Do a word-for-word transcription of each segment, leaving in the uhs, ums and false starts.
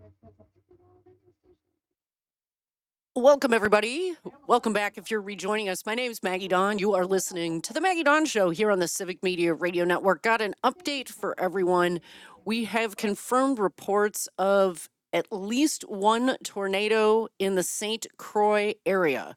Welcome, everybody. Welcome back if you're rejoining us. My name is Maggie Dawn. You are listening to The Maggie Dawn Show here on the Civic Media Radio Network. Got an update for everyone. We have confirmed reports of at least one tornado in the Saint Croix area.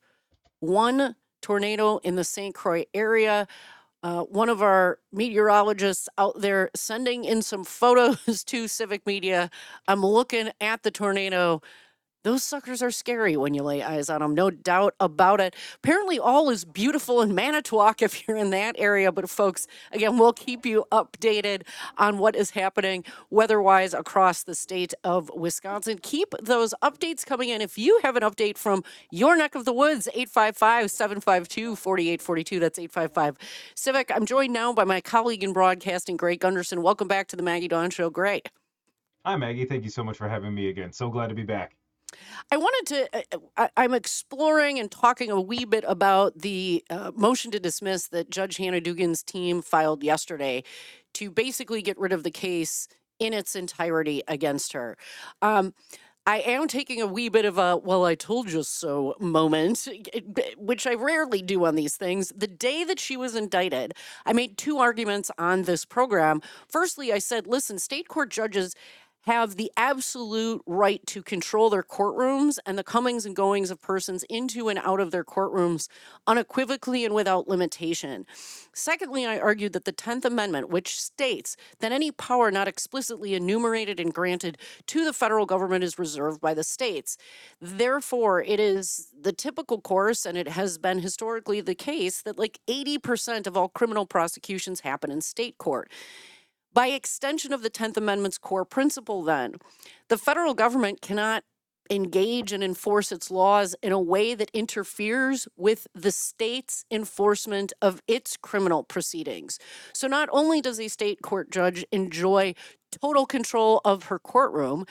One tornado in the Saint Croix area. Uh, one of our meteorologists out there sending in some photos to Civic Media. I'm looking at the tornado. Those suckers are scary when you lay eyes on them, no doubt about it. Apparently, all is beautiful in Manitowoc if you're in that area. But, folks, again, we'll keep you updated on what is happening weather-wise across the state of Wisconsin. Keep those updates coming in. If you have an update from your neck of the woods, eight five five, seven five two, four eight four two. That's eight five five Civic. I'm joined now by my colleague in broadcasting, Gray Gunderson. Welcome back to the Maggie Dawn Show, Gray. Hi, Maggie. Thank you so much for having me again. So glad to be back. I wanted to, uh, I, I'm exploring and talking a wee bit about the uh, motion to dismiss that Judge Hannah Dugan's team filed yesterday to basically get rid of the case in its entirety against her. Um, I am taking a wee bit of a, well, I told you so moment, which I rarely do on these things. The day that she was indicted, I made two arguments on this program. Firstly, I said, listen, state court judges have the absolute right to control their courtrooms and the comings and goings of persons into and out of their courtrooms unequivocally and without limitation. Secondly, I argued that the tenth Amendment, which states that any power not explicitly enumerated and granted to the federal government is reserved by the states. Therefore, it is the typical course, and it has been historically the case, that like eighty percent of all criminal prosecutions happen in state court. By extension of the tenth Amendment's core principle, then, the federal government cannot engage and enforce its laws in a way that interferes with the state's enforcement of its criminal proceedings. So not only does a state court judge enjoy total control of her courtroom,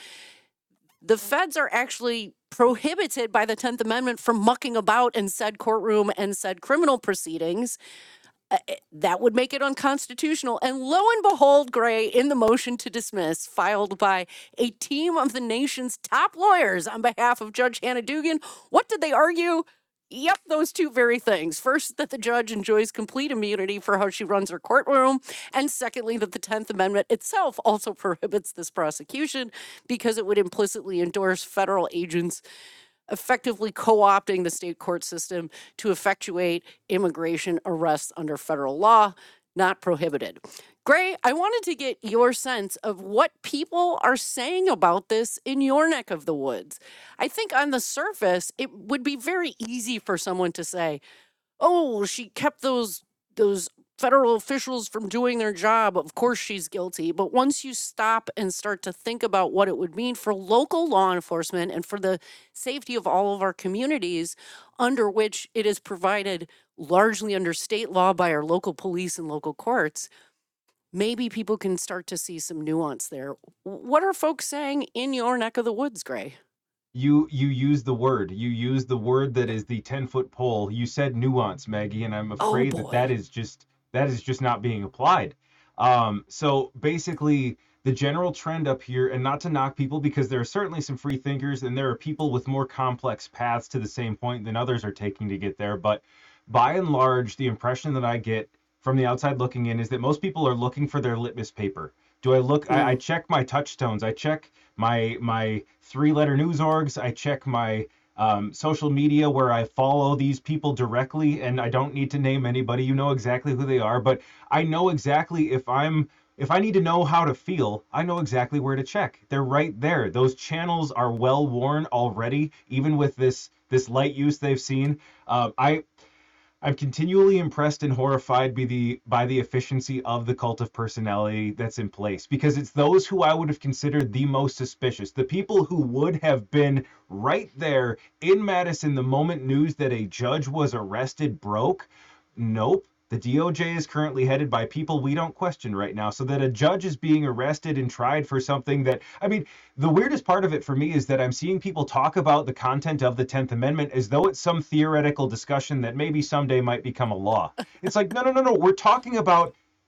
the feds are actually prohibited by the tenth Amendment from mucking about in said courtroom and said criminal proceedings. Uh, that would make it unconstitutional. And lo and behold, Gray, in the motion to dismiss filed by a team of the nation's top lawyers on behalf of Judge Hannah Dugan, what did they argue? Yep, those two very things. First, that the judge enjoys complete immunity for how she runs her courtroom. And secondly, that the tenth Amendment itself also prohibits this prosecution because it would implicitly endorse federal agents effectively co-opting the state court system to effectuate immigration arrests under federal law, not prohibited. Gray, I wanted to get your sense of what people are saying about this in your neck of the woods. I think on the surface, it would be very easy for someone to say, oh, she kept those those federal officials from doing their job. Of course she's guilty. But once you stop and start to think about what it would mean for local law enforcement and for the safety of all of our communities, under which it is provided largely under state law by our local police and local courts, maybe people can start to see some nuance there. What are folks saying in your neck of the woods, Gray? You you use the word. You use the word that is the ten-foot pole. You said nuance, Maggie, and I'm Oh, afraid that boy. that is just that is just not being applied. Um, so basically, the general trend up here, and not to knock people, because there are certainly some free thinkers, and there are people with more complex paths to the same point than others are taking to get there. But by and large, the impression that I get from the outside looking in is that most people are looking for their litmus paper. Do I look? I, I Mm. check my touchstones. I check my my three-letter news orgs. I check my um, social media where I follow these people directly, and I don't need to name anybody. You know exactly who they are, but I know exactly if I'm if I need to know how to feel, I know exactly where to check. They're right there. Those channels are well worn already, even with this this light use they've seen. Uh, I I'm continually impressed and horrified by the by the efficiency of the cult of personality that's in place, because it's those who I would have considered the most suspicious, the people who would have been right there in Madison the moment news that a judge was arrested broke. Nope. The D O J is currently headed by people we don't question right now, so that a judge is being arrested and tried for something that, I mean, the weirdest part of it for me is that I'm seeing people talk about the content of the tenth Amendment as though it's some theoretical discussion that maybe someday might become a law. It's like, no, no, no, no. We're talking about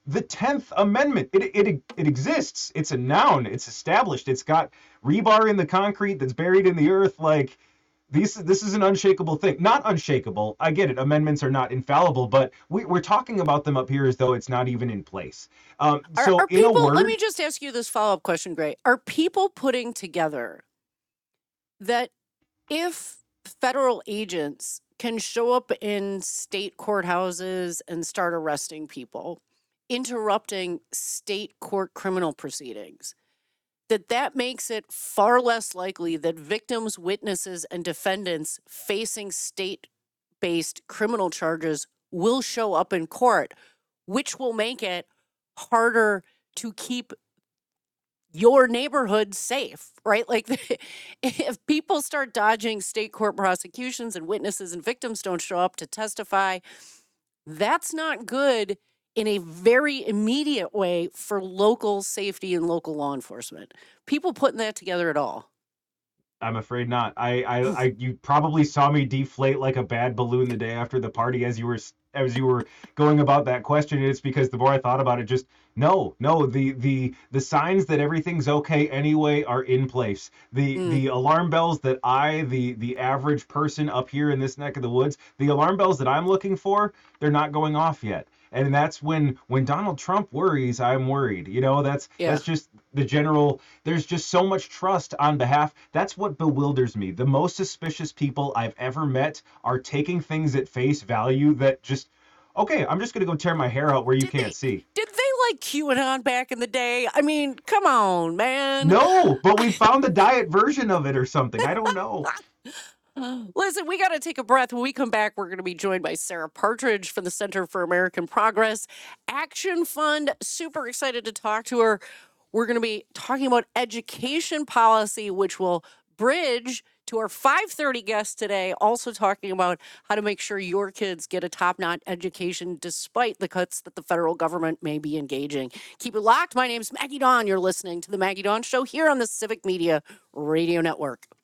The tenth Amendment. It, it it exists. It's a noun. It's established. It's got rebar in the concrete that's buried in the earth. Like these, this is an unshakable thing. Not unshakable. I get it. Amendments are not infallible, but we, we're talking about them up here as though it's not even in place. Um, Are, so, are in a people, let word, me just ask you this follow up question, Gray. Are people putting together that if federal agents can show up in state courthouses and start arresting people, interrupting state court criminal proceedings, that that makes it far less likely that victims, witnesses, and defendants facing state-based criminal charges will show up in court, which will make it harder to keep your neighborhood safe, right? Like if people start dodging state court prosecutions and witnesses and victims don't show up to testify, that's not good in a very immediate way for local safety and local law enforcement. People putting that together at all? I'm afraid not. I, I, I, you probably saw me deflate like a bad balloon the day after the party as you were as you were going about that question. And it's because the more I thought about it, just no, no. The the the signs that everything's okay anyway are in place. The Mm. the alarm bells that I, the the average person up here in this neck of the woods, the alarm bells that I'm looking for, they're not going off yet. And that's when when Donald Trump worries, I'm worried. You know, that's Yeah. that's just the general. There's just so much trust on behalf. That's what bewilders me. The most suspicious people I've ever met are taking things at face value that just, okay, I'm just gonna go tear my hair out where you Did can't they- see. Did they like QAnon back in the day? I mean, come on, man. No, but we found the diet version of it or something. I don't know. Listen, we got to take a breath. When we come back, we're going to be joined by Sarah Partridge from the Center for American Progress Action Fund. Super excited to talk to her. We're going to be talking about education policy, which will bridge to our five thirty guest today, also talking about how to make sure your kids get a top-notch education despite the cuts that the federal government may be engaging. Keep it locked. My name's Maggie Dawn. You're listening to The Maggie Dawn Show here on the Civic Media Radio Network.